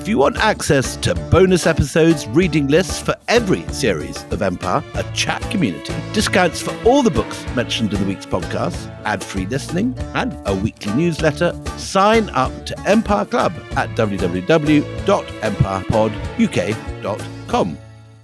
If you want access to bonus episodes, reading lists for every series of Empire, a chat community, discounts for all the books mentioned in the week's podcast, ad-free listening, and a weekly newsletter, sign up to Empire Club at www.empirepoduk.com.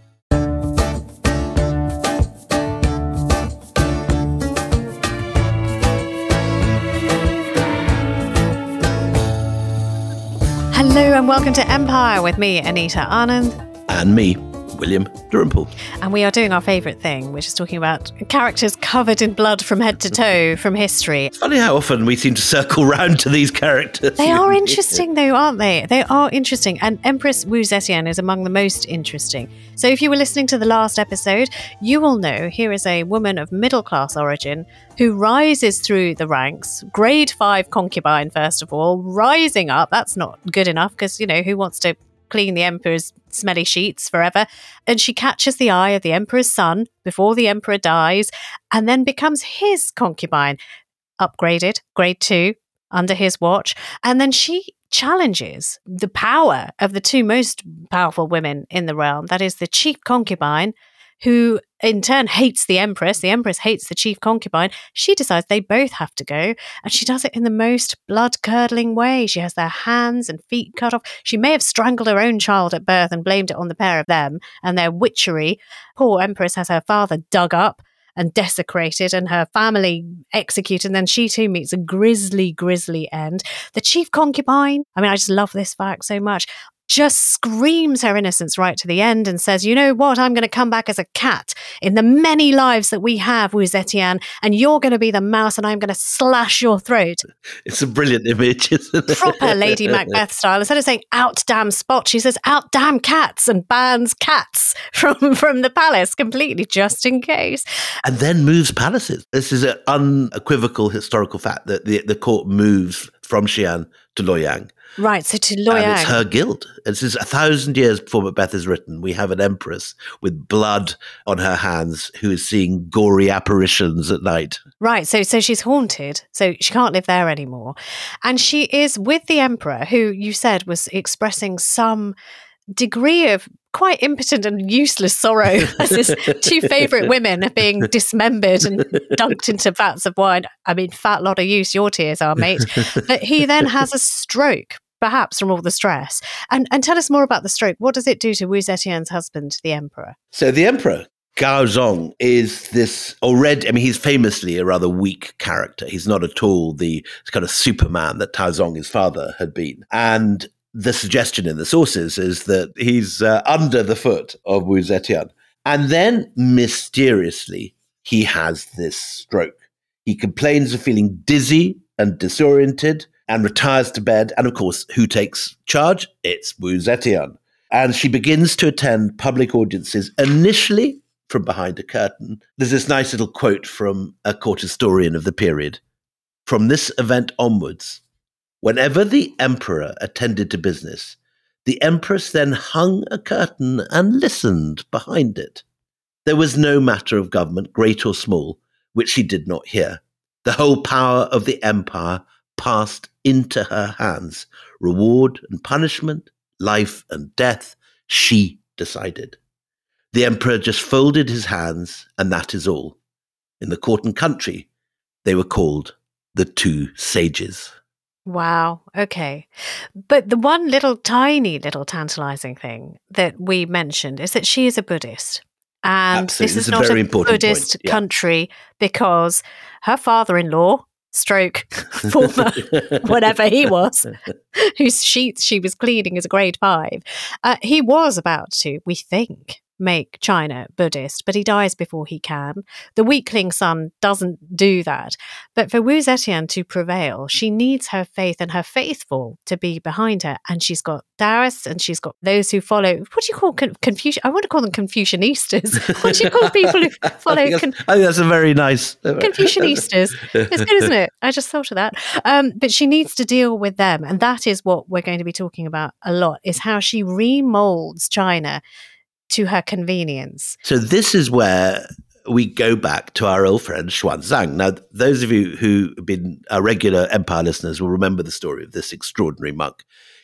Hello and welcome to Empire with me, Anita Anand. And me, William Dalrymple. And we are doing our favourite thing, which is talking about characters covered in blood from head to toe from history. It's funny how often we seem to circle round to these characters. They are interesting though, aren't they? They are interesting. And Empress Wu Zetian is among the most interesting. So if you were listening to the last episode, you will know here is a woman of middle-class origin who rises through the ranks, grade 5 concubine, first of all, rising up. That's not good enough because, who wants to clean the emperor's smelly sheets forever? And she catches the eye of the emperor's son before the emperor dies and then becomes his concubine, upgraded, grade 2, under his watch. And then she challenges the power of the two most powerful women in the realm. That is the chief concubine, who in turn hates the empress. The empress hates the chief concubine. She decides they both have to go, and she does it in the most blood-curdling way. She has their hands and feet cut off. She may have strangled her own child at birth and blamed it on the pair of them and their witchery. Poor empress has her father dug up and desecrated and her family executed, and then she too meets a grisly, grisly end. The chief concubine, I just love this fact so much, just screams her innocence right to the end and says, you know what, I'm going to come back as a cat in the many lives that we have, Wu Zetian, and you're going to be the mouse and I'm going to slash your throat. It's a brilliant image, isn't it? Proper Lady Macbeth style. Instead of saying out damn Spot, she says out damn cats and bans cats from the palace completely, just in case. And then moves palaces. This is an unequivocal historical fact that the court moves from Xi'an to Luoyang. Right, so to Luoyang. And it's her guild. This is 1,000 years before Macbeth is written. We have an empress with blood on her hands who is seeing gory apparitions at night. Right, so she's haunted, so she can't live there anymore. And she is with the emperor, who you said was expressing some degree of quite impotent and useless sorrow as his two favourite women are being dismembered and dunked into vats of wine. Fat lot of use your tears are, mate. But he then has a stroke, perhaps from all the stress. And tell us more about the stroke. What does it do to Wu Zetian's husband, the emperor? So the emperor, Gaozong, is this already, he's famously a rather weak character. He's not at all the kind of Superman that Taozong, his father, had been. And the suggestion in the sources is that he's under the foot of Wu Zetian. And then, mysteriously, he has this stroke. He complains of feeling dizzy and disoriented and retires to bed. And of course, who takes charge? It's Wu Zetian. And she begins to attend public audiences, initially from behind a curtain. There's this nice little quote from a court historian of the period. From this event onwards, whenever the emperor attended to business, the empress then hung a curtain and listened behind it. There was no matter of government, great or small, which she did not hear. The whole power of the empire passed into her hands. Reward and punishment, life and death, she decided. The emperor just folded his hands, and that is all. In the court and country, they were called the two sages. Wow. Okay. But the one tiny little tantalizing thing that we mentioned is that she is a Buddhist. And Absolutely. This is not a Buddhist country because her father-in-law, stroke, former, whatever he was, whose sheets she was cleaning as a grade 5, he was about to, we think, make China Buddhist, but he dies before he can. The weakling son doesn't do that. But for Wu Zetian to prevail, she needs her faith and her faithful to be behind her. And she's got Taoists and she's got those who follow, what do you call Confucian? I want to call them Confucianistas. What do you call people who follow? I think that's a very nice... Confucianistas. It's good, isn't it? I just thought of that. But she needs to deal with them. And that is what we're going to be talking about a lot, is how she remolds China to her convenience. So this is where we go back to our old friend Xuanzang. Now, those of you who have been our regular Empire listeners will remember the story of this extraordinary monk.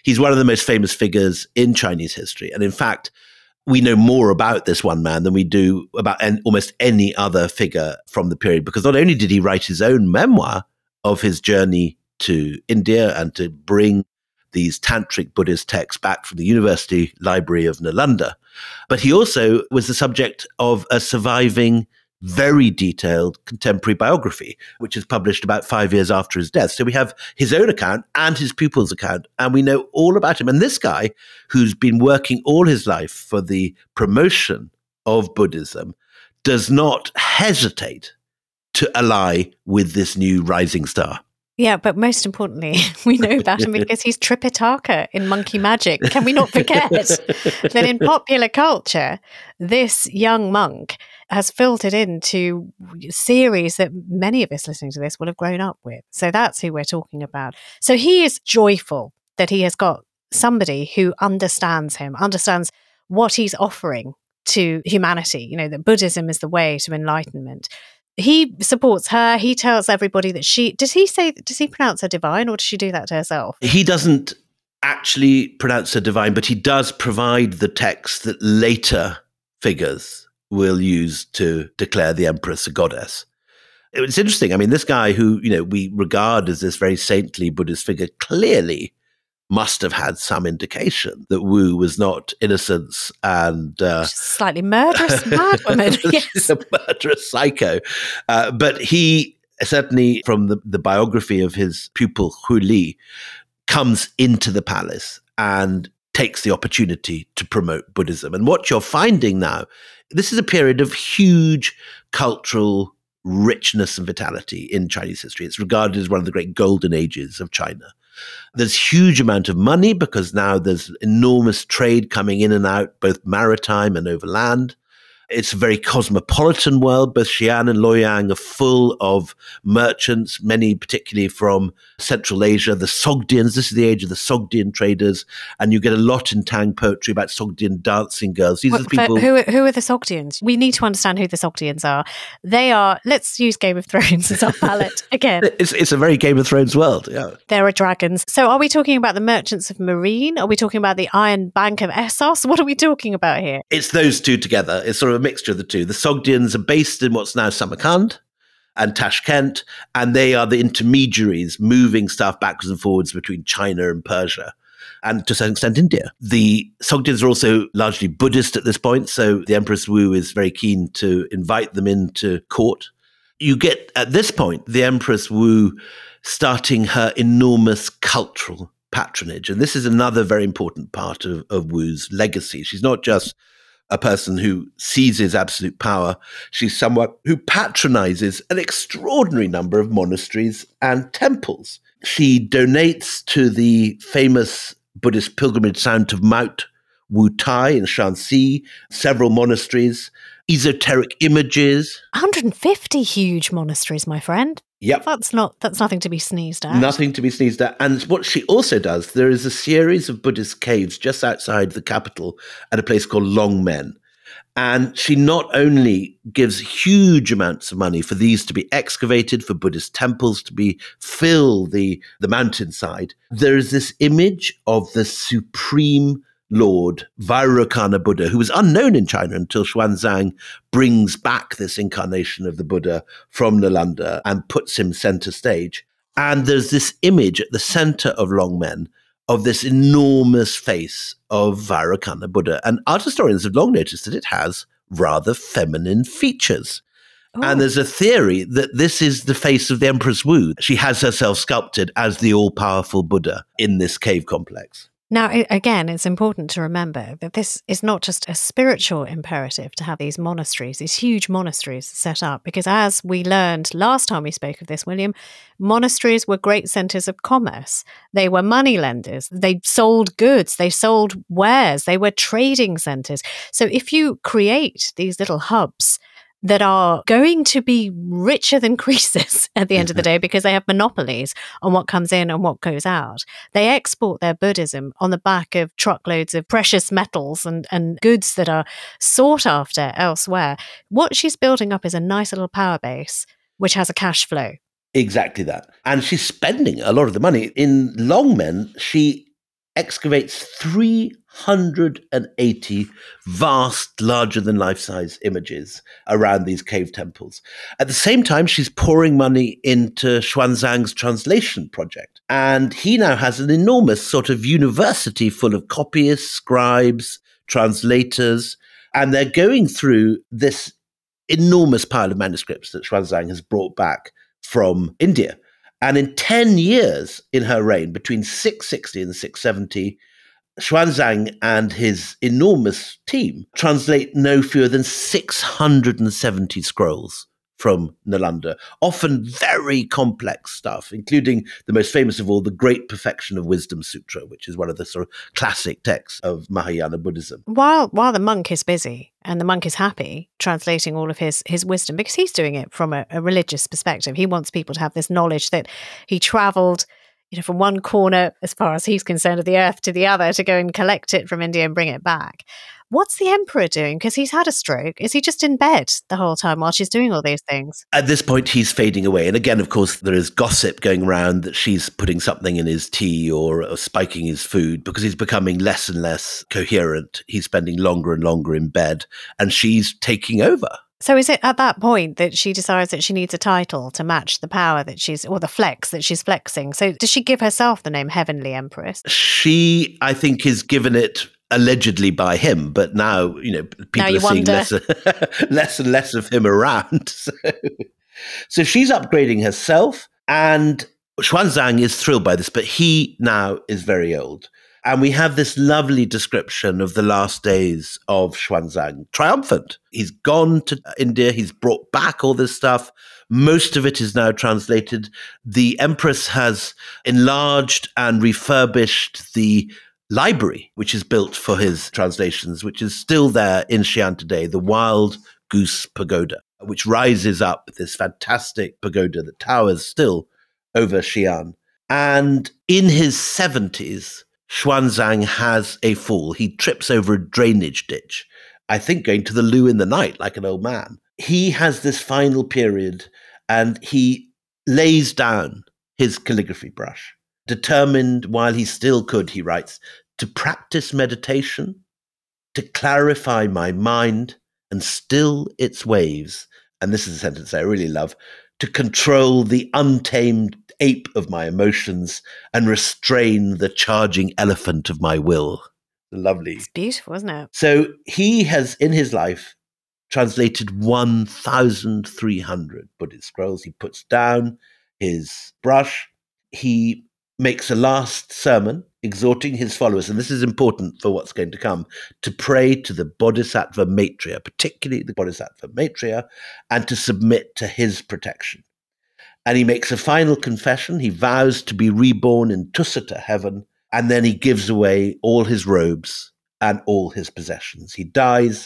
He's one of the most famous figures in Chinese history. And in fact, we know more about this one man than we do about almost any other figure from the period, because not only did he write his own memoir of his journey to India and to bring these tantric Buddhist texts back from the University Library of Nalanda, but he also was the subject of a surviving, very detailed contemporary biography, which is published about 5 years after his death. So we have his own account and his pupil's account, and we know all about him. And this guy, who's been working all his life for the promotion of Buddhism, does not hesitate to ally with this new rising star. Yeah, but most importantly, we know about him because he's Tripitaka in Monkey Magic. Can we not forget that in popular culture, this young monk has filtered into series that many of us listening to this will have grown up with. So that's who we're talking about. So he is joyful that he has got somebody who understands him, understands what he's offering to humanity, you know, that Buddhism is the way to enlightenment. He supports her. He tells everybody that does he pronounce her divine, or does she do that to herself? He doesn't actually pronounce her divine, but he does provide the text that later figures will use to declare the Empress a goddess. It's interesting. I mean, this guy who, you know, we regard as this very saintly Buddhist figure clearly must have had some indication that Wu was not innocence and slightly murderous madwoman. Yes. She's a murderous psycho. But he certainly, from the biography of his pupil Hu Li, comes into the palace and takes the opportunity to promote Buddhism. And what you're finding now, this is a period of huge cultural richness and vitality in Chinese history. It's regarded as one of the great golden ages of China. There's huge amount of money because now there's enormous trade coming in and out, both maritime and over land. It's a very cosmopolitan world. Both Xi'an and Luoyang are full of merchants, many particularly from Central Asia. The Sogdians, this is the age of the Sogdian traders, and you get a lot in Tang poetry about Sogdian dancing girls. These are the people. Who are the Sogdians? We need to understand who the Sogdians are. They are, let's use Game of Thrones as our palette again. It's a very Game of Thrones world, yeah. There are dragons. So are we talking about the merchants of Marine? Are we talking about the Iron Bank of Essos? What are we talking about here? It's those two together. It's sort of a mixture of the two. The Sogdians are based in what's now Samarkand and Tashkent, and they are the intermediaries moving stuff backwards and forwards between China and Persia, and to some extent India. The Sogdians are also largely Buddhist at this point, so the Empress Wu is very keen to invite them into court. You get, at this point, the Empress Wu starting her enormous cultural patronage, and this is another very important part of Wu's legacy. She's not just a person who seizes absolute power. She's someone who patronizes an extraordinary number of monasteries and temples. She donates to the famous Buddhist pilgrimage site of Mount Wu Tai in Shanxi, several monasteries, esoteric images. 150 huge monasteries, my friend. Yep. That's nothing to be sneezed at. Nothing to be sneezed at. And what she also does, there is a series of Buddhist caves just outside the capital at a place called Longmen. And she not only gives huge amounts of money for these to be excavated, for Buddhist temples to fill the mountainside, there is this image of the supreme Lord, Vairocana Buddha, who was unknown in China until Xuanzang brings back this incarnation of the Buddha from Nalanda and puts him center stage. And there's this image at the center of Longmen of this enormous face of Vairocana Buddha. And art historians have long noticed that it has rather feminine features. Oh. And there's a theory that this is the face of the Empress Wu. She has herself sculpted as the all-powerful Buddha in this cave complex. Now, again, it's important to remember that this is not just a spiritual imperative to have these monasteries, these huge monasteries set up, because as we learned last time we spoke of this, William, monasteries were great centres of commerce. They were money lenders. They sold goods. They sold wares. They were trading centres. So if you create these little hubs that are going to be richer than Croesus at the end of the day because they have monopolies on what comes in and what goes out. They export their Buddhism on the back of truckloads of precious metals and goods that are sought after elsewhere. What she's building up is a nice little power base, which has a cash flow. Exactly that. And she's spending a lot of the money. In Longmen, she excavates 380 vast, larger than life-size images around these cave temples. At the same time, she's pouring money into Xuanzang's translation project. And he now has an enormous sort of university full of copyists, scribes, translators, and they're going through this enormous pile of manuscripts that Xuanzang has brought back from India. And in 10 years in her reign, between 660 and 670, Xuanzang and his enormous team translate no fewer than 670 scrolls from Nalanda, often very complex stuff, including the most famous of all, the Great Perfection of Wisdom Sutra, which is one of the sort of classic texts of Mahayana Buddhism. While the monk is busy and the monk is happy translating all of his wisdom, because he's doing it from a religious perspective. He wants people to have this knowledge that he traveled, from one corner, as far as he's concerned, of the earth to the other to go and collect it from India and bring it back. What's the emperor doing? Because he's had a stroke. Is he just in bed the whole time while she's doing all these things? At this point, he's fading away. And again, of course, there is gossip going around that she's putting something in his tea or spiking his food because he's becoming less and less coherent. He's spending longer and longer in bed, and she's taking over. So is it at that point that she decides that she needs a title to match the power that or the flex that she's flexing? So does she give herself the name Heavenly Empress? She, I think, is given it allegedly by him, but now, people are seeing less and less of him around. So she's upgrading herself, and Xuanzang is thrilled by this, but he now is very old. And we have this lovely description of the last days of Xuanzang, triumphant. He's gone to India. He's brought back all this stuff. Most of it is now translated. The Empress has enlarged and refurbished the library, which is built for his translations, which is still there in Xi'an today, the Wild Goose Pagoda, which rises up, this fantastic pagoda that towers still over Xi'an. And in his 70s, Xuanzang has a fall. He trips over a drainage ditch, I think going to the loo in the night like an old man. He has this final period, and he lays down his calligraphy brush, determined while he still could, he writes, to practice meditation, to clarify my mind and still its waves. And this is a sentence I really love, to control the untamed ape of my emotions and restrain the charging elephant of my will. Lovely. It's beautiful, isn't it? So he has, in his life, translated 1,300 Buddhist scrolls. He puts down his brush. He makes a last sermon exhorting his followers, and this is important for what's going to come, to pray to the Bodhisattva Maitreya, particularly the Bodhisattva Maitreya, and to submit to his protection. And he makes a final confession. He vows to be reborn in Tusita heaven, and then he gives away all his robes and all his possessions. He dies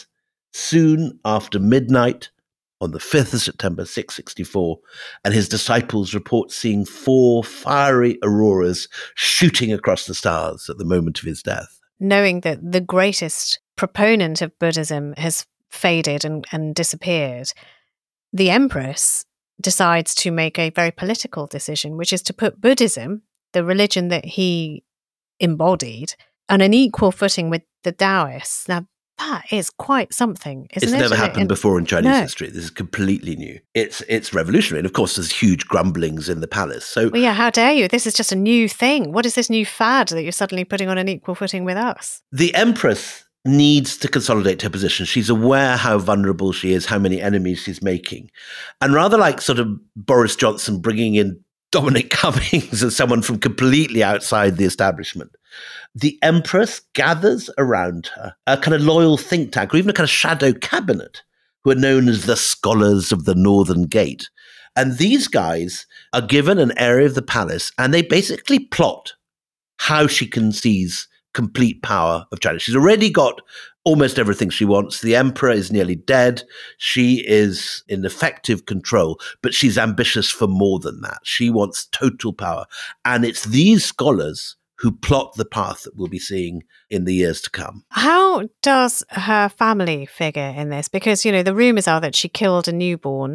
soon after midnight on the 5th of September, 664, and his disciples report seeing 4 fiery auroras shooting across the stars at the moment of his death. Knowing that the greatest proponent of Buddhism has faded and disappeared, the Empress decides to make a very political decision, which is to put Buddhism, the religion that he embodied, on an equal footing with the Taoists. Now, that is quite something, isn't it? It's never happened before in Chinese history. This is completely new. It's revolutionary. And of course, there's huge grumblings in the palace. So, well, yeah, how dare you? This is just a new thing. What is this new fad that you're suddenly putting on an equal footing with us? The Empress needs to consolidate her position. She's aware how vulnerable she is, how many enemies she's making. And rather like sort of Boris Johnson bringing in Dominic Cummings as someone from completely outside the establishment, the Empress gathers around her a kind of loyal think tank, or even a kind of shadow cabinet, who are known as the Scholars of the Northern Gate. And these guys are given an area of the palace, and they basically plot how she can seize complete power of China. She's already got almost everything she wants. The emperor is nearly dead. She is in effective control, but she's ambitious for more than that. She wants total power. And it's these scholars who plot the path that we'll be seeing in the years to come. How does her family figure in this? Because, the rumors are that she killed a newborn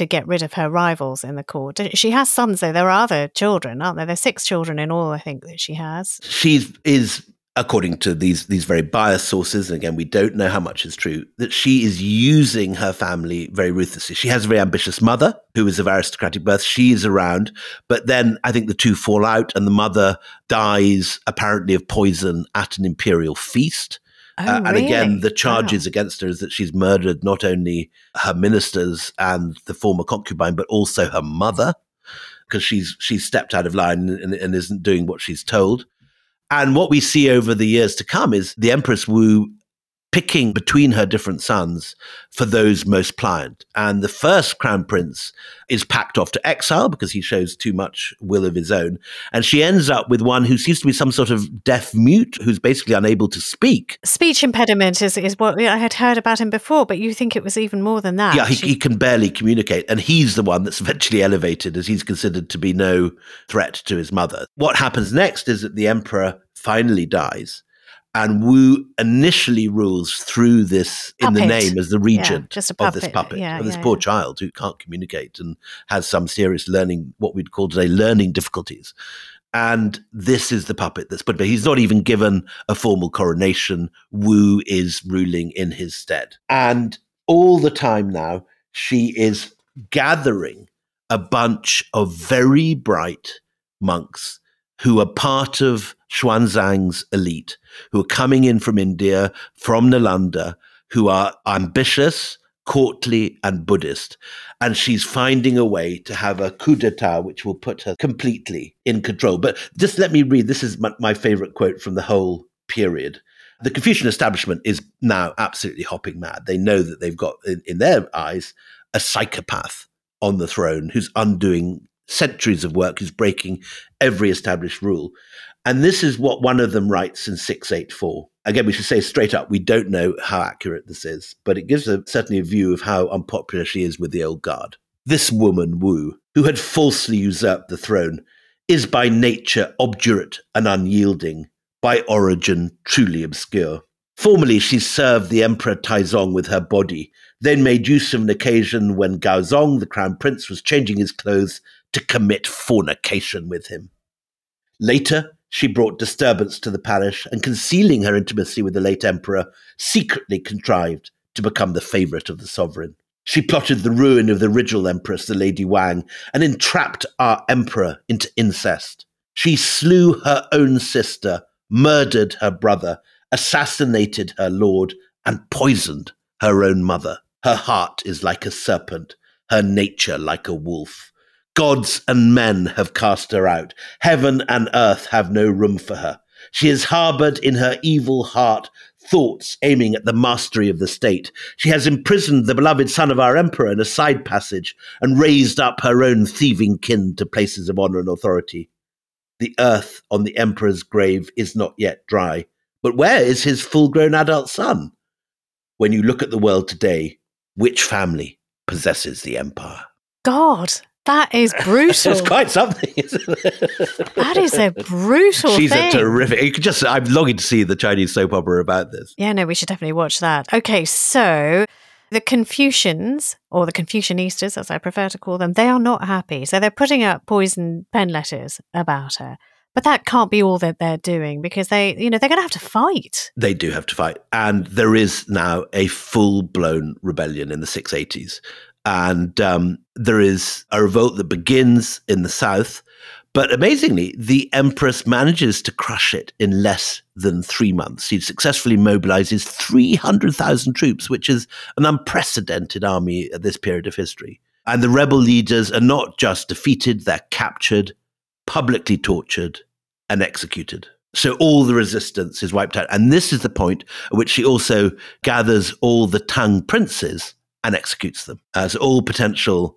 to get rid of her rivals in the court. She has sons, though. There are other children, aren't there? There's 6 children in all, I think, that she has. She is, according to these very biased sources, and again, we don't know how much is true, that she is using her family very ruthlessly. She has a very ambitious mother who is of aristocratic birth. She is around, but then I think the two fall out, and the mother dies apparently of poison at an imperial feast. Oh, and again, really? the charges against her is that she's murdered not only her ministers and the former concubine, but also her mother, because she's stepped out of line and isn't doing what she's told. And what we see over the years to come is the Empress Wu picking between her different sons for those most pliant. And the first crown prince is packed off to exile because he shows too much will of his own. And she ends up with one who seems to be some sort of deaf mute, who's basically unable to speak. Speech impediment is what I had heard about him before, but you think it was even more than that. Yeah, he can barely communicate. And he's the one that's eventually elevated as he's considered to be no threat to his mother. What happens next is that the emperor finally dies. And Wu initially rules through this in the name as the regent of this puppet, of this poor child who can't communicate and has some serious what we'd call today learning difficulties. And this is the puppet that's put. But he's not even given a formal coronation. Wu is ruling in his stead. And all the time now, she is gathering a bunch of very bright monks who are part of Xuanzang's elite, who are coming in from India, from Nalanda, who are ambitious, courtly, and Buddhist. And she's finding a way to have a coup d'etat which will put her completely in control. But just let me read, this is my favorite quote from the whole period. The Confucian establishment is now absolutely hopping mad. They know that they've got, in their eyes, a psychopath on the throne who's undoing centuries of work, who's breaking every established rule. And this is what one of them writes in 684. Again, we should say straight up, we don't know how accurate this is, but it gives certainly a view of how unpopular she is with the old guard. This woman, Wu, who had falsely usurped the throne, is by nature obdurate and unyielding, by origin truly obscure. Formerly, she served the Emperor Taizong with her body, then made use of an occasion when Gaozong, the crown prince, was changing his clothes to commit fornication with him. Later, she brought disturbance to the parish and, concealing her intimacy with the late emperor, secretly contrived to become the favourite of the sovereign. She plotted the ruin of the original empress, the Lady Wang, and entrapped our emperor into incest. She slew her own sister, murdered her brother, assassinated her lord, and poisoned her own mother. Her heart is like a serpent, her nature like a wolf. Gods and men have cast her out. Heaven and earth have no room for her. She has harboured in her evil heart thoughts aiming at the mastery of the state. She has imprisoned the beloved son of our emperor in a side passage and raised up her own thieving kin to places of honour and authority. The earth on the emperor's grave is not yet dry. But where is his full-grown adult son? When you look at the world today, which family possesses the empire? God, that is brutal. It's quite something, isn't it? That is a brutal She's thing. a terrific. You could just, I'm longing to see the Chinese soap opera about this. Yeah, no, we should definitely watch that. Okay, so the Confucians, or the Confucianistas, as I prefer to call them, they are not happy. So they're putting up poison pen letters about her. But that can't be all that they're doing because they're going to have to fight. They do have to fight. And there is now a full-blown rebellion in the 680s. And there is a revolt that begins in the south. But amazingly, the Empress manages to crush it in less than 3 months. She successfully mobilizes 300,000 troops, which is an unprecedented army at this period of history. And the rebel leaders are not just defeated, they're captured, publicly tortured, and executed. So all the resistance is wiped out. And this is the point at which she also gathers all the Tang princes and executes them as all potential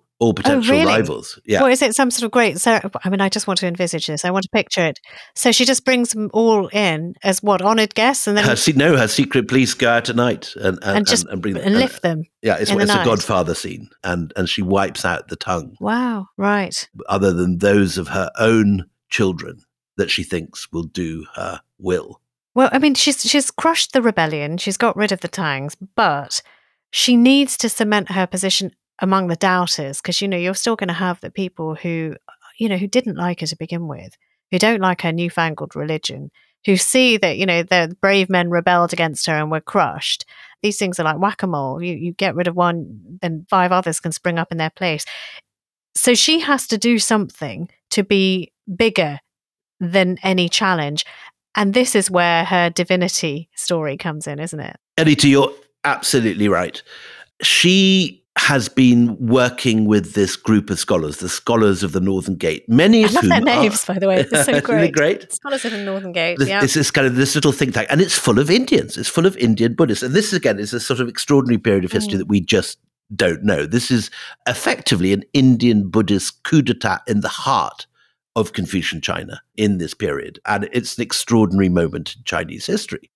rivals. Yeah. Well, is it some sort of great? So, I mean, I just want to envisage this. I want to picture it. So she just brings them all in as what, honoured guests, and then her secret police go out at night and bring them, and lift them. Yeah, it's a Godfather scene, and she wipes out the Tang. Wow, right. Other than those of her own children that she thinks will do her will. Well, I mean, she's crushed the rebellion. She's got rid of the Tangs, but she needs to cement her position among the doubters, because, you're still going to have the people who, who didn't like her to begin with, who don't like her newfangled religion, who see that, the brave men rebelled against her and were crushed. These things are like whack-a-mole. You get rid of one, then 5 others can spring up in their place. So she has to do something to be bigger than any challenge. And this is where her divinity story comes in, isn't it? Anita, you're absolutely right. She has been working with this group of scholars, the Scholars of the Northern Gate. Many of whom their names, by the way. They're so great. Great. Scholars of the Northern Gate. This is kind of this little think tank, and it's full of Indians. It's full of Indian Buddhists. And this, again, is a sort of extraordinary period of history that we just don't know. This is effectively an Indian Buddhist coup d'etat in the heart of Confucian China in this period. And it's an extraordinary moment in Chinese history.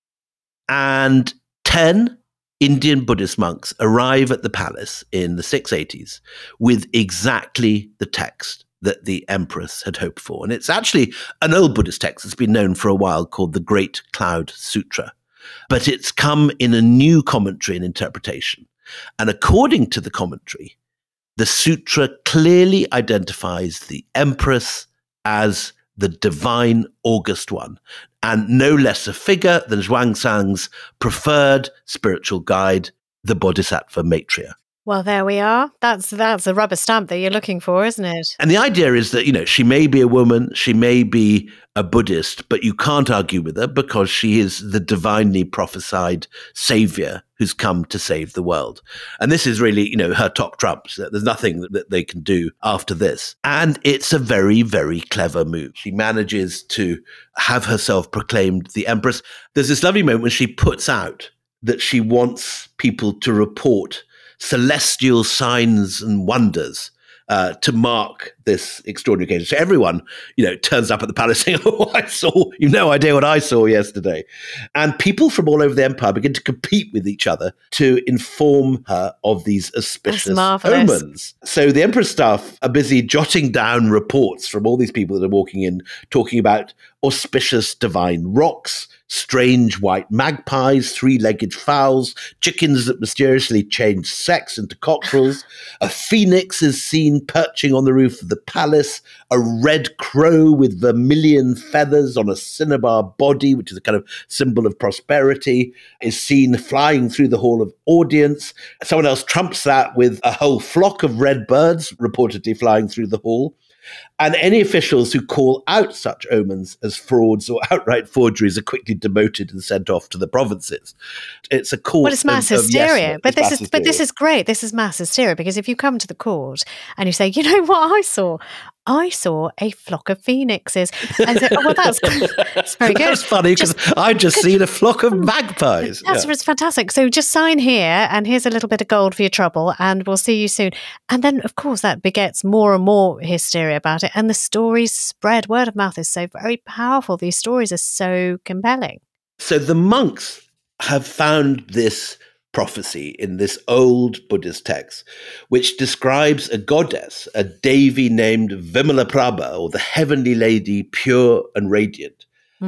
And 10 Indian Buddhist monks arrive at the palace in the 680s with exactly the text that the empress had hoped for. And it's actually an old Buddhist text that's been known for a while called the Great Cloud Sutra. But it's come in a new commentary and interpretation. And according to the commentary, the sutra clearly identifies the empress as the divine august one, and no less a figure than Zhuangzang's preferred spiritual guide, the Bodhisattva Maitreya. Well, there we are. That's a rubber stamp that you're looking for, isn't it? And the idea is that, she may be a woman, she may be a Buddhist, but you can't argue with her because she is the divinely prophesied savior who's come to save the world. And this is really, her top trumps. There's nothing that they can do after this. And it's a very, very clever move. She manages to have herself proclaimed the empress. There's this lovely moment when she puts out that she wants people to report celestial signs and wonders to mark this extraordinary occasion. So everyone, turns up at the palace saying, you've no idea what I saw yesterday. And people from all over the empire begin to compete with each other to inform her of these auspicious omens. So the emperor's staff are busy jotting down reports from all these people that are walking in, talking about auspicious divine rocks, strange white magpies, 3-legged fowls, chickens that mysteriously change sex into cockerels. A phoenix is seen perching on the roof of the palace. A red crow with vermilion feathers on a cinnabar body, which is a kind of symbol of prosperity, is seen flying through the hall of audience. Someone else trumps that with a whole flock of red birds reportedly flying through the hall. And any officials who call out such omens as frauds or outright forgeries are quickly demoted and sent off to the provences. It's a court. Well, it's mass hysteria. But this is great. This is mass hysteria, because if you come to the court and you say, you know what I saw? I saw a flock of phoenixes. And say, oh, well, that's very good. That's funny, because I've just seen a flock of magpies. It's fantastic. So just sign here, and here's a little bit of gold for your trouble, and we'll see you soon. And then, of course, that begets more and more hysteria about it. And the stories spread. Word of mouth is so very powerful. These stories are so compelling. So the monks have found this prophecy in this old Buddhist text, which describes a goddess, a Devi named Vimalaprabha, or the heavenly lady, pure and radiant.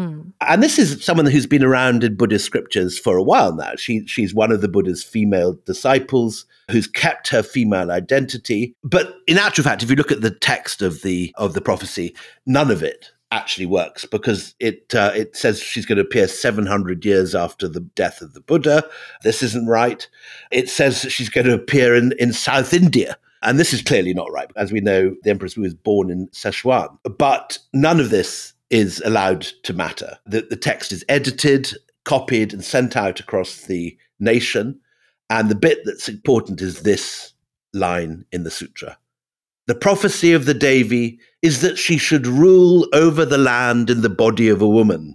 And this is someone who's been around in Buddhist scriptures for a while now. She's one of the Buddha's female disciples who's kept her female identity. But in actual fact, if you look at the text of the prophecy, none of it actually works, because it says she's going to appear 700 years after the death of the Buddha. This isn't right. It says that she's going to appear in South India. And this is clearly not right. As we know, the Empress was born in Sichuan. But none of this is allowed to matter. The text is edited, copied, and sent out across the nation. And the bit that's important is this line in the sutra. The prophecy of the Devi is that she should rule over the land in the body of a woman.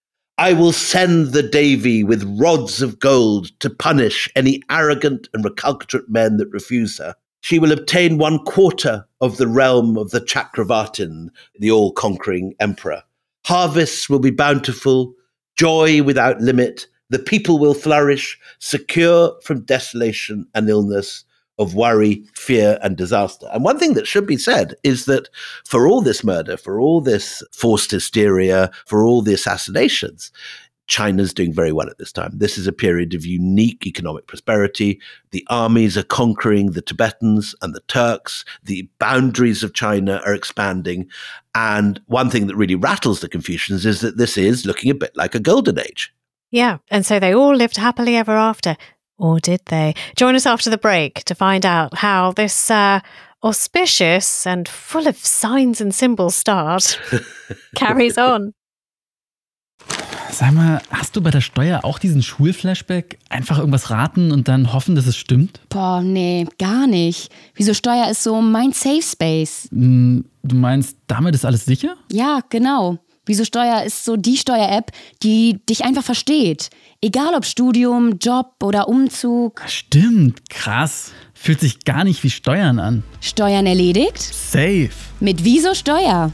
I will send the Devi with rods of gold to punish any arrogant and recalcitrant men that refuse her. She will obtain 1/4 of the realm of the Chakravartin, the all-conquering emperor. Harvests will be bountiful, joy without limit. The people will flourish, secure from desolation and illness, of worry, fear, and disaster. And one thing that should be said is that for all this murder, for all this forced hysteria, for all the assassinations, China's doing very well at this time. This is a period of unique economic prosperity. The armies are conquering the Tibetans and the Turks. The boundaries of China are expanding. And one thing that really rattles the Confucians is that this is looking a bit like a golden age. Yeah, and so they all lived happily ever after. Or did they? Join us after the break to find out how this auspicious and full of signs and symbols start carries on. Sag mal, hast du bei der Steuer auch diesen Schulflashback? Einfach irgendwas raten und dann hoffen, dass es stimmt? Boah, nee, gar nicht. Wieso Steuer ist so mein Safe Space? Du meinst, damit ist alles sicher? Ja, genau. Wieso Steuer ist so die Steuer-App, die dich einfach versteht. Egal ob Studium, Job oder Umzug. Stimmt, krass. Fühlt sich gar nicht wie Steuern an. Steuern erledigt? Safe. Mit Wieso Steuer?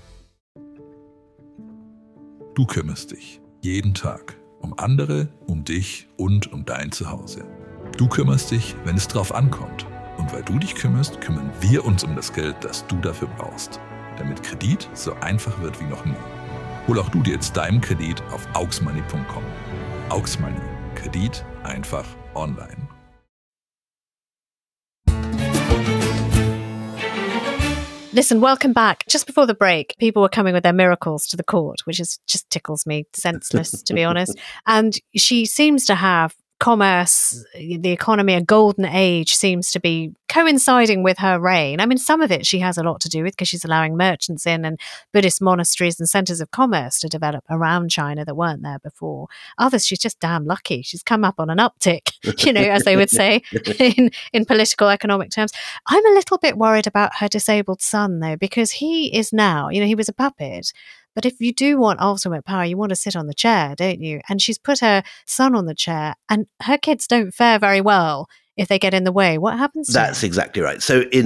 Du kümmerst dich jeden Tag um andere, um dich und um dein Zuhause. Du kümmerst dich, wenn es drauf ankommt. Und weil du dich kümmerst, kümmern wir uns um das Geld, das du dafür brauchst. Damit Kredit so einfach wird wie noch nie. Hol auch du dir jetzt deinen Kredit auf auxmoney.com. Aux Money. Kredit einfach online. Listen, welcome back. Just before the break, people were coming with their miracles to the court, which just tickles me senseless, to be honest. And she seems to have commerce, the economy, a golden age seems to be coinciding with her reign. I mean, some of it she has a lot to do with because she's allowing merchants in and Buddhist monasteries and centers of commerce to develop around China that weren't there before. Others, she's just damn lucky. She's come up on an uptick, as they would say in political economic terms. I'm a little bit worried about her disabled son, though, because he is now, he was a puppet. But if you do want ultimate power, you want to sit on the chair, don't you? And she's put her son on the chair, and her kids don't fare very well if they get in the way. What happens to That's her? exactly right. So in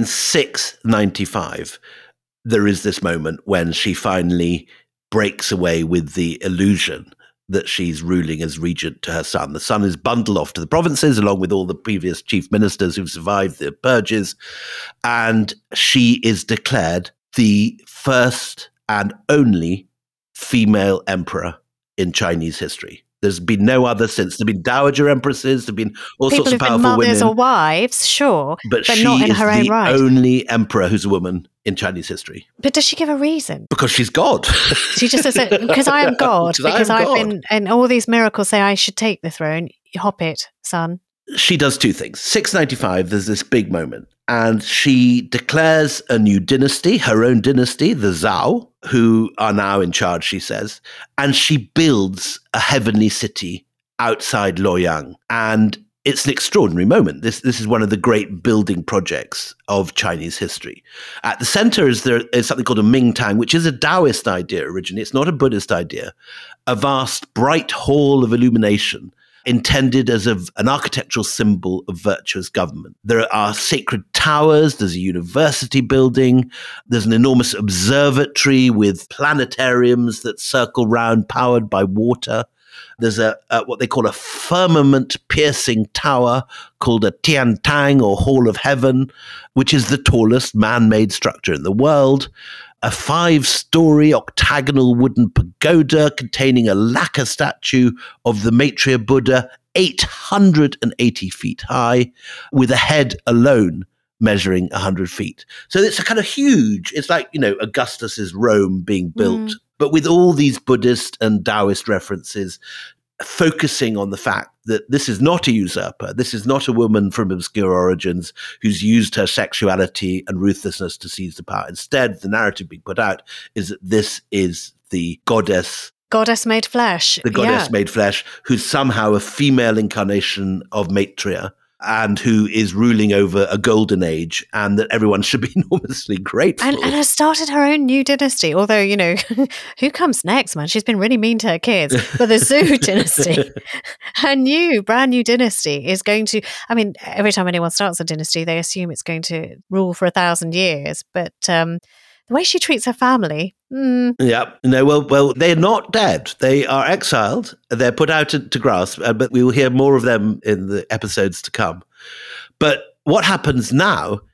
695, there is this moment when she finally breaks away with the illusion that she's ruling as regent to her son. The son is bundled off to the provinces along with all the previous chief ministers who've survived the purges. And she is declared the first and only female emperor in Chinese history. There's been no other since. There have been dowager empresses, there have been all People sorts who've of been powerful mothers women. or wives, sure, but she not in is her own the right. only emperor who's a woman in Chinese history. But does she give a reason? Because she's God. She just says, because I am God, because I am I've God. been, and all these miracles say I should take the throne. Hop it, son. She does two things. 695, there's this big moment. And she declares a new dynasty, her own dynasty, the Zhao, who are now in charge, she says. And she builds a heavenly city outside Luoyang. And it's an extraordinary moment. This is one of the great building projects of Chinese history. At the center is something called a Mingtang, which is a Taoist idea originally. It's not a Buddhist idea. A vast, bright hall of illumination intended as an architectural symbol of virtuous government. There are sacred towers, there's a university building, there's an enormous observatory with planetariums that circle round, powered by water. There's what they call a firmament-piercing tower called a Tiantang, or Hall of Heaven, which is the tallest man-made structure in the world. A 5-story octagonal wooden pagoda containing a lacquer statue of the Maitreya Buddha, 880 feet high, with a head alone measuring 100 feet. So it's a kind of huge, it's like, Augustus's Rome being built, but with all these Buddhist and Taoist references, focusing on the fact that this is not a usurper, this is not a woman from obscure origins who's used her sexuality and ruthlessness to seize the power. Instead, the narrative being put out is that this is the goddess. Goddess made flesh. The goddess made flesh, who's somehow a female incarnation of Maitreya, and who is ruling over a golden age, and that everyone should be enormously grateful. And has started her own new dynasty. Although, who comes next, man? She's been really mean to her kids. But the Zhou dynasty, her brand new dynasty is going to, every time anyone starts a dynasty, they assume it's going to rule for 1,000 years. But the way she treats her family. Yeah. No, well, they're not dead. They are exiled. They're put out to grass, but we will hear more of them in the episodes to come. But what happens now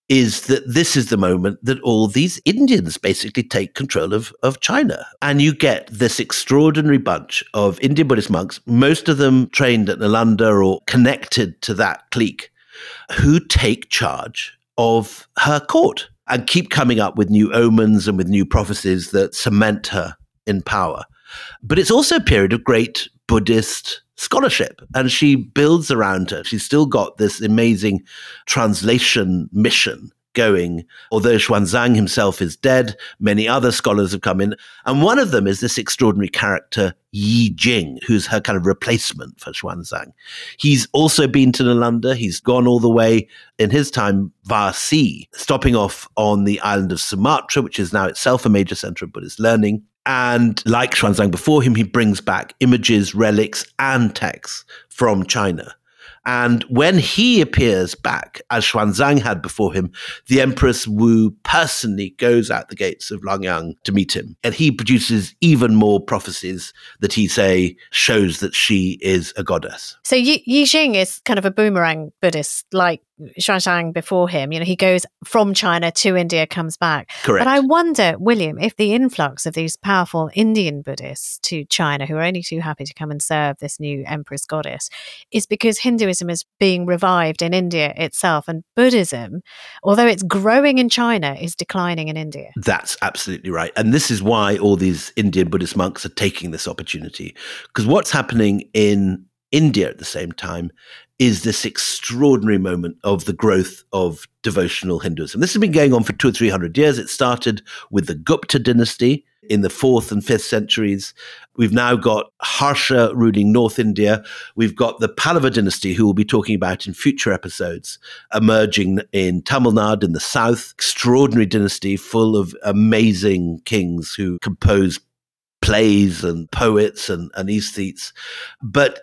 is that this is the moment that all these Indians basically take control of China. And you get this extraordinary bunch of Indian Buddhist monks, most of them trained at Nalanda or connected to that clique, who take charge of her court and keep coming up with new omens and with new prophecies that cement her in power. But it's also a period of great Buddhist scholarship, and she builds around her. She's still got this amazing translation mission going. Although Xuanzang himself is dead, many other scholars have come in. And one of them is this extraordinary character, Yi Jing, who's her kind of replacement for Xuanzang. He's also been to Nalanda. He's gone all the way in his time via sea, stopping off on the island of Sumatra, which is now itself a major center of Buddhist learning. And like Xuanzang before him, he brings back images, relics, and texts from China. And when he appears back, as Xuanzang had before him, the Empress Wu personally goes out the gates of Luoyang to meet him. And he produces even more prophecies that he shows that she is a goddess. So Yi Jing is kind of a boomerang Buddhist, like Xuanzang before him. He goes from China to India, comes back. Correct. But I wonder, William, if the influx of these powerful Indian Buddhists to China, who are only too happy to come and serve this new Empress goddess, is because Hinduism is being revived in India itself, and Buddhism, although it's growing in China, is declining in India. That's absolutely right. And this is why all these Indian Buddhist monks are taking this opportunity. Because what's happening in India at the same time is this extraordinary moment of the growth of devotional Hinduism. This has been going on for 200 or 300 years. It started with the Gupta dynasty in the 4th and 5th centuries. We've now got Harsha ruling North India. We've got the Pallava dynasty, who we'll be talking about in future episodes, emerging in Tamil Nadu in the south. Extraordinary dynasty full of amazing kings who compose plays and poets and aesthetes. But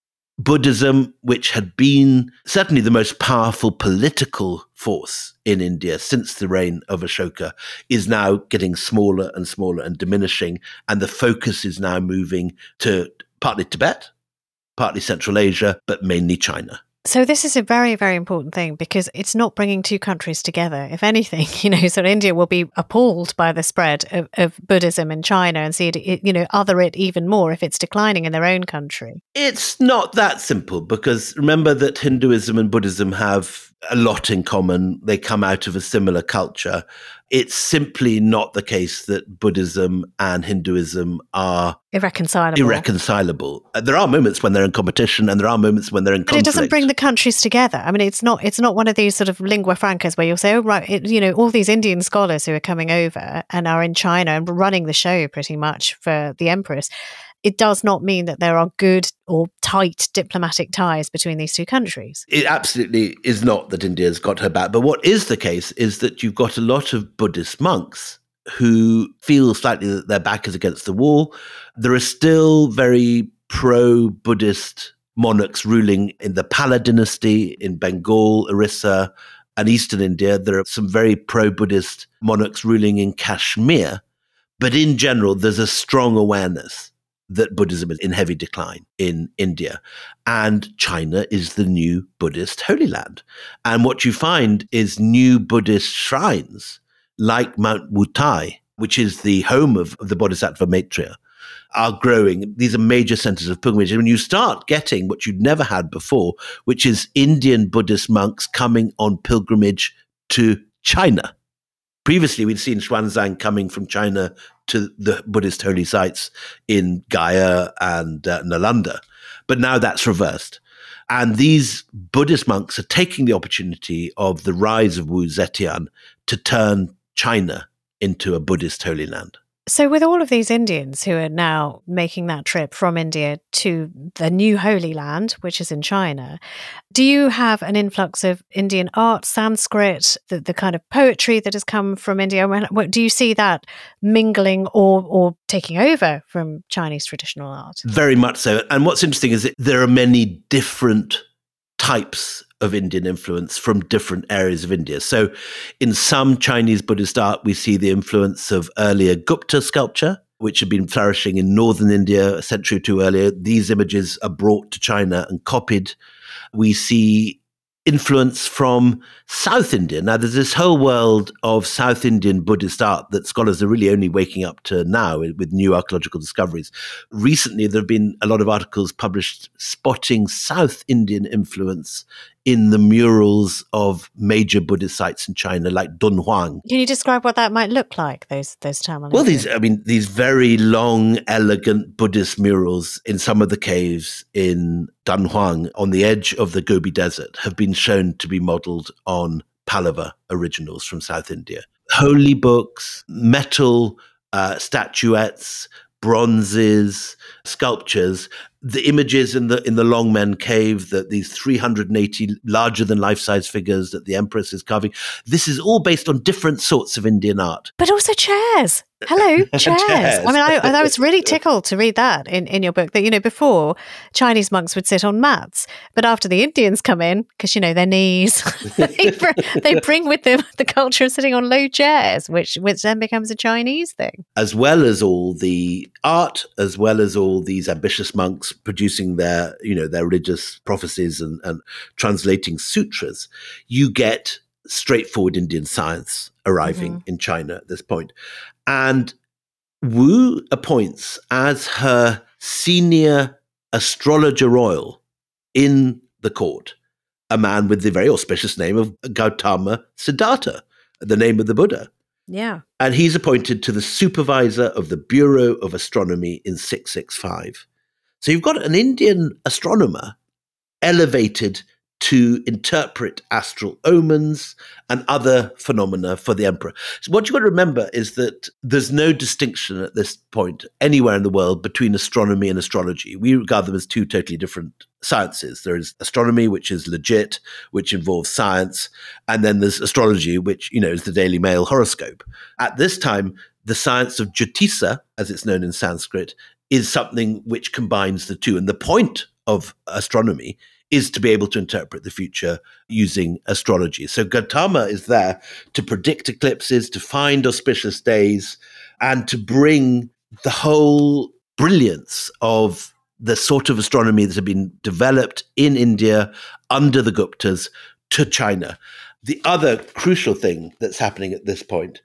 Buddhism, which had been certainly the most powerful political force in India since the reign of Ashoka, is now getting smaller and smaller and diminishing. And the focus is now moving to partly Tibet, partly Central Asia, but mainly China. So this is a very, very important thing, because it's not bringing two countries together. If anything, sort of India will be appalled by the spread of Buddhism in China and see it, other it even more if it's declining in their own country. It's not that simple, because remember that Hinduism and Buddhism have a lot in common. They come out of a similar culture. It's simply not the case that Buddhism and Hinduism are irreconcilable. There are moments when they're in competition, and there are moments when they're in conflict. But it doesn't bring the countries together. I mean, it's not one of these sort of lingua francas where you'll say, oh, right, all these Indian scholars who are coming over and are in China and running the show pretty much for the Empress. It does not mean that there are good or tight diplomatic ties between these two countries. It absolutely is not that India's got her back. But what is the case is that you've got a lot of Buddhist monks who feel slightly that their back is against the wall. There are still very pro-Buddhist monarchs ruling in the Pala dynasty, in Bengal, Orissa, and eastern India. There are some very pro-Buddhist monarchs ruling in Kashmir. But in general, there's a strong awareness that Buddhism is in heavy decline in India. And China is the new Buddhist Holy Land. And what you find is new Buddhist shrines like Mount Wutai, which is the home of the Bodhisattva Maitreya, are growing. These are major centers of pilgrimage. And when you start getting what you'd never had before, which is Indian Buddhist monks coming on pilgrimage to China. Previously, we'd seen Xuanzang coming from China to the Buddhist holy sites in Gaya and Nalanda. But now that's reversed. And these Buddhist monks are taking the opportunity of the rise of Wu Zetian to turn China into a Buddhist holy land. So with all of these Indians who are now making that trip from India to the new Holy Land, which is in China, do you have an influx of Indian art, Sanskrit, the kind of poetry that has come from India? Do you see that mingling or taking over from Chinese traditional art? Very much so. And what's interesting is that there are many different types of Indian influence from different areas of India. So in some Chinese Buddhist art, we see the influence of earlier Gupta sculpture, which had been flourishing in northern India a century or two earlier. These images are brought to China and copied. We see influence from South India. Now, there's this whole world of South Indian Buddhist art that scholars are really only waking up to now with new archaeological discoveries. Recently, there have been a lot of articles published spotting South Indian influence in the murals of major Buddhist sites in China, like Dunhuang. Can you describe what that might look like, those Tamil? Well, these very long, elegant Buddhist murals in some of the caves in Dunhuang on the edge of the Gobi Desert have been shown to be modeled on Pallava originals from South India. Holy books, metal statuettes, bronzes, sculptures, the images in the Long Men cave, that these 380 larger than life-size figures that the Empress is carving. This is all based on different sorts of Indian art. But also chairs. Hello, chairs. Chairs. I mean, I was really tickled to read that in your book, that, you know, before Chinese monks would sit on mats, but after the Indians come in, because, you know, their knees, they bring with them the culture of sitting on low chairs, which then becomes a Chinese thing. As well as all the art, as well as all these ambitious monks producing their religious prophecies and translating sutras, you get straightforward Indian science arriving in China at this point. And Wu appoints as her senior astrologer royal in the court a man with the very auspicious name of Gautama Siddhartha, the name of the Buddha. Yeah. And he's appointed to the supervisor of the Bureau of Astronomy in 665. So you've got an Indian astronomer elevated to interpret astral omens and other phenomena for the emperor. So what you've got to remember is that there's no distinction at this point anywhere in the world between astronomy and astrology. We regard them as two totally different sciences. There is astronomy, which is legit, which involves science, and then there's astrology, which, you know, is the Daily Mail horoscope. At this time, the science of Jyotisa, as it's known in Sanskrit, is something which combines the two. And the point of astronomy is to be able to interpret the future using astrology. So Gautama is there to predict eclipses, to find auspicious days, and to bring the whole brilliance of the sort of astronomy that had been developed in India under the Guptas to China. The other crucial thing that's happening at this point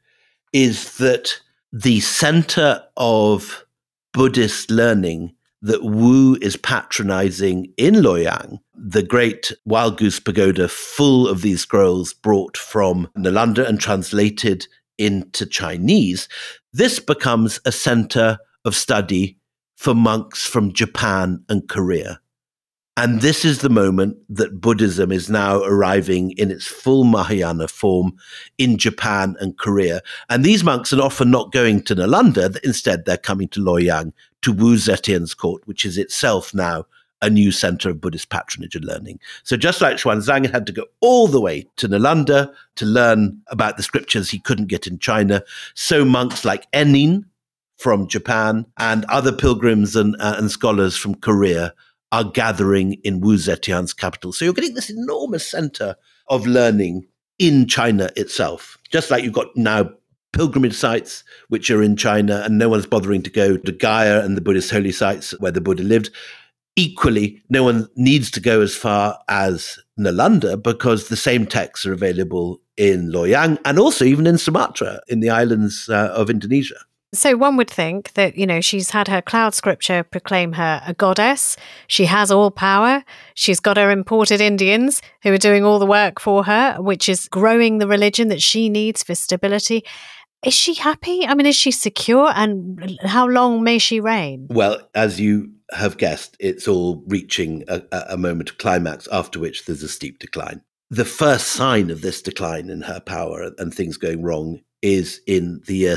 is that the center of Buddhist learning that Wu is patronizing in Luoyang, the great Wild Goose Pagoda full of these scrolls brought from Nalanda and translated into Chinese, this becomes a center of study for monks from Japan and Korea. And this is the moment that Buddhism is now arriving in its full Mahayana form in Japan and Korea. And these monks are often not going to Nalanda. Instead, they're coming to Luoyang, to Wu Zetian's court, which is itself now a new center of Buddhist patronage and learning. So just like Xuanzang had to go all the way to Nalanda to learn about the scriptures he couldn't get in China, so monks like Enin from Japan and other pilgrims and scholars from Korea are gathering in Wu Zetian's capital. So you're getting this enormous center of learning in China itself. Just like you've got now pilgrimage sites which are in China and no one's bothering to go to Gaia and the Buddhist holy sites where the Buddha lived. Equally, no one needs to go as far as Nalanda because the same texts are available in Luoyang and also even in Sumatra, in the islands of Indonesia. So one would think that, you know, she's had her cloud scripture proclaim her a goddess. She has all power. She's got her imported Indians who are doing all the work for her, which is growing the religion that she needs for stability. Is she happy? I mean, is she secure? And how long may she reign? Well, as you have guessed, it's all reaching a moment of climax, after which there's a steep decline. The first sign of this decline in her power and things going wrong is in the year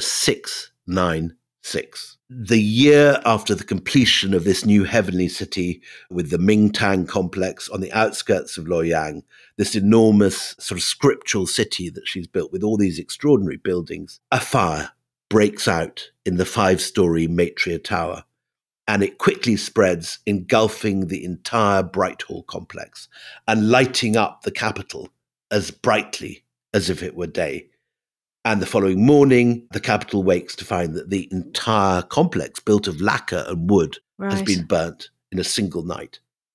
696. The year after the completion of this new heavenly city with the Mingtang complex on the outskirts of Luoyang, this enormous sort of scriptural city that she's built with all these extraordinary buildings, a fire breaks out in the 5-story Maitreya Tower. And it quickly spreads, engulfing the entire Bright Hall complex and lighting up the capital as brightly as if it were day. And the following morning, the capital wakes to find that the entire complex, built of lacquer and wood, has been burnt in a single night.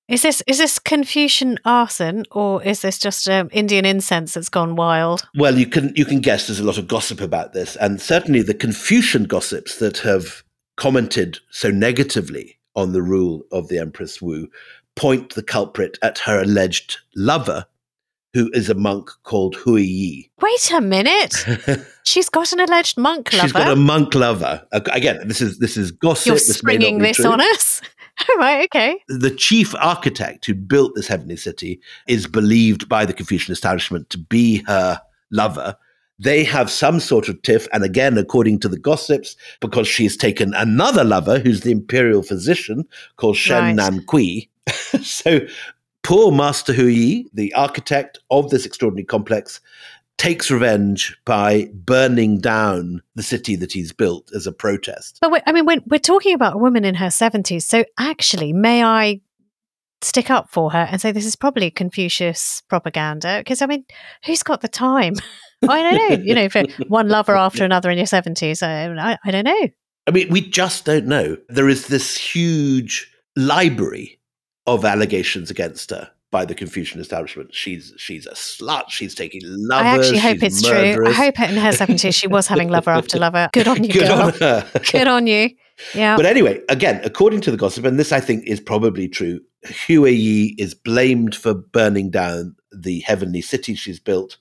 Is this Confucian arson, or is this just Indian incense that's gone wild? Well, you can guess there's a lot of gossip about this, and certainly the Confucian gossips that have commented so negatively on the rule of the Empress Wu point the culprit at her alleged lover, who is a monk called Hui Yi. Wait a minute. She's got an alleged monk lover. She's got a monk lover. Again, this is gossip. You're This may not springing be this true. on us? All right, okay. The chief architect who built this heavenly city is believed by the Confucian establishment to be her lover. They have some sort of tiff, and again, according to the gossips, because she's taken another lover who's the imperial physician called Shen Nan Kui. So poor Master Hu Yi, the architect of this extraordinary complex, takes revenge by burning down the city that he's built as a protest. But we're talking about a woman in her 70s, so actually, may I stick up for her and say this is probably Confucius propaganda? Because, who's got the time? I don't know, for one lover after another in your 70s. I don't know. We just don't know. There is this huge library of allegations against her by the Confucian establishment. She's a slut. She's taking lovers. I actually hope it's murderous. true. I hope in her 70s she was having lover after lover. Good on you, Good girl. on her. Good on you. Yeah. But anyway, again, according to the gossip, and this I think is probably true, Hui Yi is blamed for burning down the heavenly city she's built,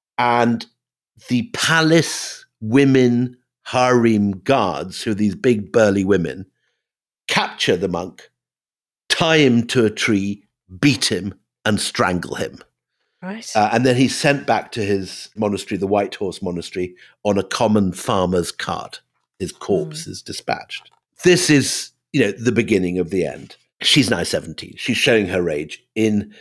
and the palace women harem guards, who are these big burly women, capture the monk, tie him to a tree, beat him, and strangle him. Right. And then he's sent back to his monastery, the White Horse Monastery, on a common farmer's cart. His corpse is dispatched. This is, the beginning of the end. She's now 17. She's showing her age. In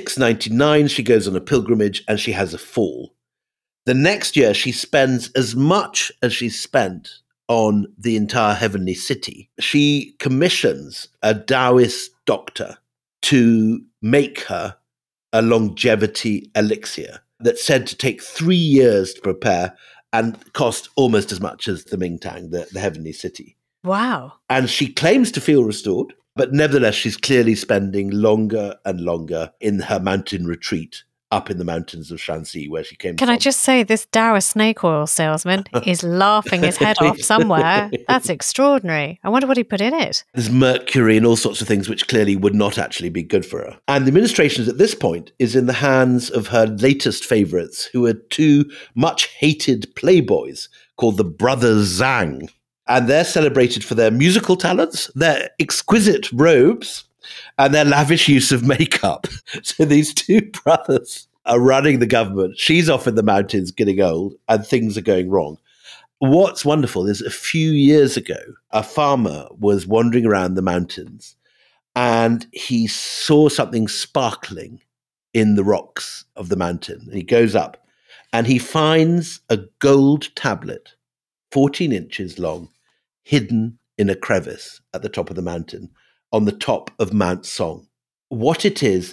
699, she goes on a pilgrimage and she has a fall. The next year, she spends as much as she spent on the entire heavenly city. She commissions a Taoist doctor to make her a longevity elixir that's said to take 3 years to prepare and cost almost as much as the Mingtang, the heavenly city. Wow. And she claims to feel restored, but nevertheless, she's clearly spending longer and longer in her mountain retreat up in the mountains of Shanxi, where she came from. Can I just say, this Taoist snake oil salesman is laughing his head off somewhere. That's extraordinary. I wonder what he put in it. There's mercury and all sorts of things which clearly would not actually be good for her. And the administration at this point is in the hands of her latest favorites, who are two much hated playboys called the Brothers Zhang. And they're celebrated for their musical talents, their exquisite robes, and their lavish use of makeup. So these two brothers are running the government. She's off in the mountains getting old, and things are going wrong. What's wonderful is a few years ago, a farmer was wandering around the mountains, and he saw something sparkling in the rocks of the mountain. And he goes up, and he finds a gold tablet, 14 inches long, hidden in a crevice at the top of the mountain, on the top of Mount Song. What it is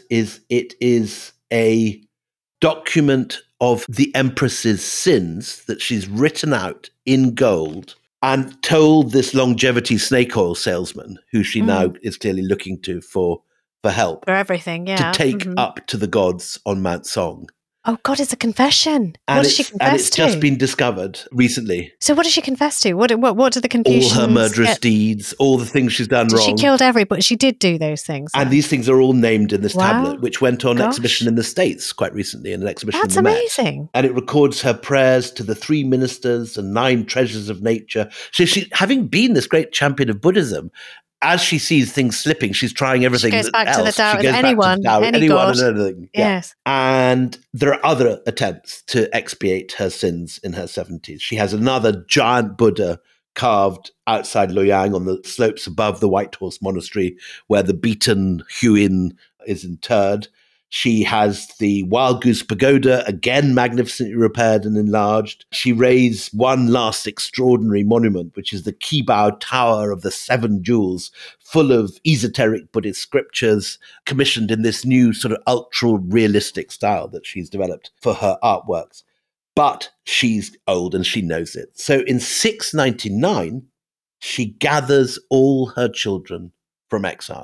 a document of the Empress's sins that she's written out in gold and told this longevity snake oil salesman, who she now is clearly looking to for help, For everything, yeah. to take up to the gods on Mount Song. Oh, God, it's a confession. And What does she it's confess to? just been discovered recently. So what does she confess to? What do the All Confucians her murderous get? deeds, all the things she's done She wrong. killed everybody. She did do those things. And these things are all named in this Wow. tablet, which went on Gosh. exhibition in the States quite recently, in an exhibition That's in the Met. amazing. And it records her prayers to the 3 ministers and 9 treasures of nature. So she, having been this great champion of Buddhism, as she sees things slipping, she's trying everything goes back to the else. Tao- She goes back to the anyone, Tao, any anyone god. and anything. Yeah. Yes. And there are other attempts to expiate her sins in her 70s. She has another giant Buddha carved outside Luoyang on the slopes above the White Horse Monastery, where the beaten Huin is interred. She has the Wild Goose Pagoda, again magnificently repaired and enlarged. She raised one last extraordinary monument, which is the Qibao Tower of the 7 Jewels, full of esoteric Buddhist scriptures, commissioned in this new sort of ultra-realistic style that she's developed for her artworks. But she's old and she knows it. So in 699, she gathers all her children from exile.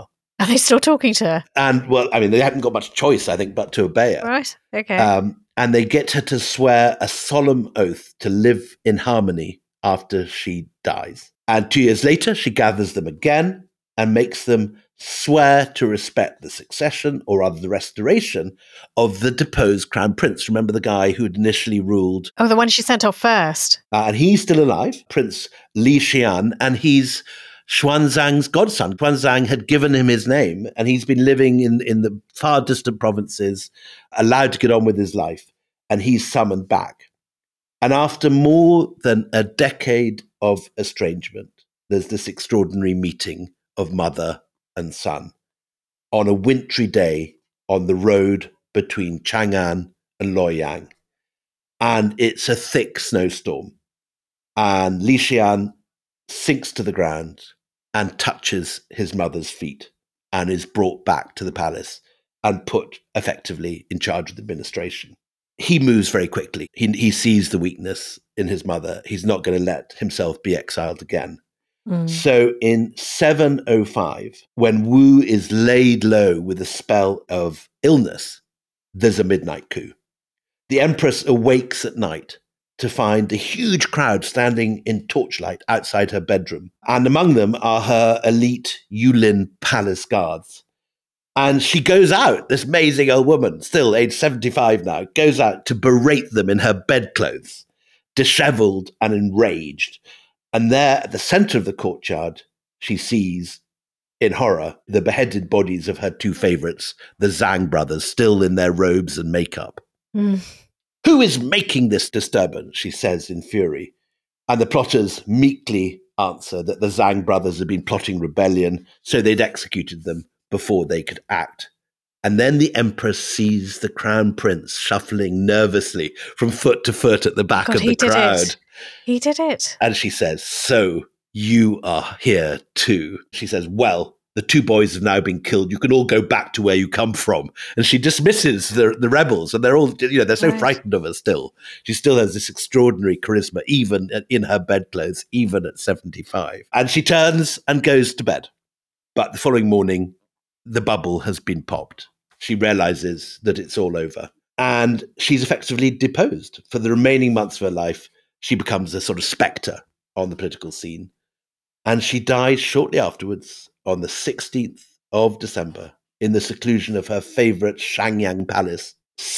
Are they still talking to her? And, well, I mean, they haven't got much choice, I think, but to obey her. Right. Okay. And they get her to swear a solemn oath to live in harmony after she dies. And 2 years later, she gathers them again and makes them swear to respect the succession, or rather the restoration, of the deposed crown prince. Remember the guy who had initially ruled? Oh, the one she sent off first. And he's still alive, Prince Li Xian, and he's Xuanzang's godson. Xuanzang had given him his name, and he's been living in the far distant provinces, allowed to get on with his life, and he's summoned back. And after more than a decade of estrangement, there's this extraordinary meeting of mother and son on a wintry day on the road between Chang'an and Luoyang. And it's a thick snowstorm. And Li Xian sinks to the ground and touches his mother's feet and is brought back to the palace and put effectively in charge of the administration. He moves very quickly. He sees the weakness in his mother. He's not going to let himself be exiled again. So in 705, when Wu is laid low with a spell of illness, there's a midnight coup. The empress awakes at night to find a huge crowd standing in torchlight outside her bedroom. And among them are her elite Yulin palace guards. And she goes out, this amazing old woman, still aged 75 now, goes out to berate them in her bedclothes, disheveled and enraged. And there at the center of the courtyard, she sees, in horror, the beheaded bodies of her two favorites, the Zhang brothers, still in their robes and makeup. Who is making this disturbance? She says in fury. And the plotters meekly answer that the Zhang brothers had been plotting rebellion, so they'd executed them before they could act. And then the empress sees the crown prince shuffling nervously from foot to foot at the back of the crowd. He did it. And she says, so you are here too. She says, well, the two boys have now been killed. You can all go back to where you come from. And she dismisses the rebels, and they're all, they're so frightened of her still. She still has this extraordinary charisma, even in her bedclothes, even at 75. And she turns and goes to bed. But the following morning, the bubble has been popped. She realizes that it's all over. And she's effectively deposed. For the remaining months of her life, she becomes a sort of spectre on the political scene. And she dies shortly afterwards on the 16th of December in the seclusion of her favorite Shangyang Palace,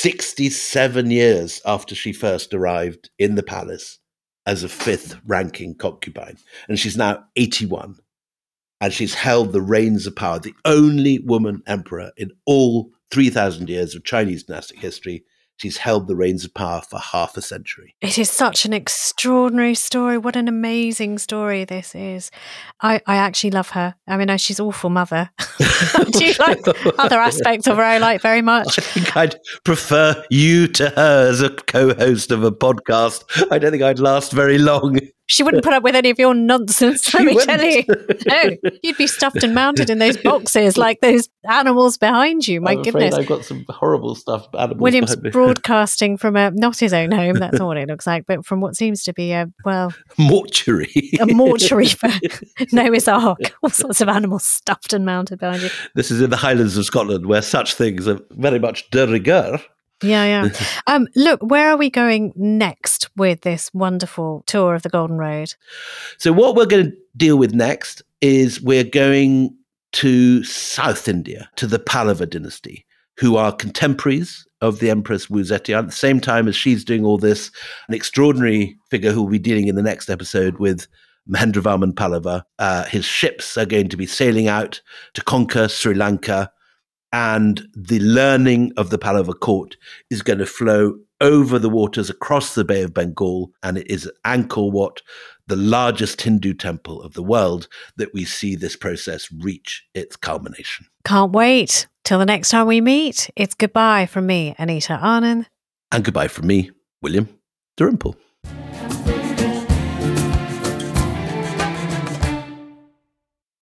67 years after she first arrived in the palace as a fifth-ranking concubine. And she's now 81. And she's held the reins of power, the only woman emperor in all 3,000 years of Chinese dynastic history. She's held the reins of power for half a century. It is such an extraordinary story. What an amazing story this is. I actually love her. I mean, she's an awful mother. Do you like other aspects of her I like very much? I think I'd prefer you to her as a co-host of a podcast. I don't think I'd last very long. She wouldn't put up with any of your nonsense, let me tell you. No, you'd be stuffed and mounted in those boxes like those animals behind you. My goodness. I've got some horrible stuff. William's broadcasting from not his own home, that's not what it looks like, but from what seems to be mortuary. A mortuary for Noah's Ark. All sorts of animals stuffed and mounted behind you. This is in the Highlands of Scotland, where such things are very much de rigueur. Yeah. Look, where are we going next with this wonderful tour of the Golden Road? So what we're going to deal with next is we're going to South India, to the Pallava dynasty, who are contemporaries of the Empress Wu Zetian. At the same time as she's doing all this, an extraordinary figure who we'll be dealing in the next episode with, Mahendravarman Pallava. His ships are going to be sailing out to conquer Sri Lanka, and the learning of the Pallava court is going to flow over the waters across the Bay of Bengal, and it is at Angkor Wat, the largest Hindu temple of the world, that we see this process reach its culmination. Can't wait. Till the next time we meet, it's goodbye from me, Anita Anand. And goodbye from me, William Dalrymple.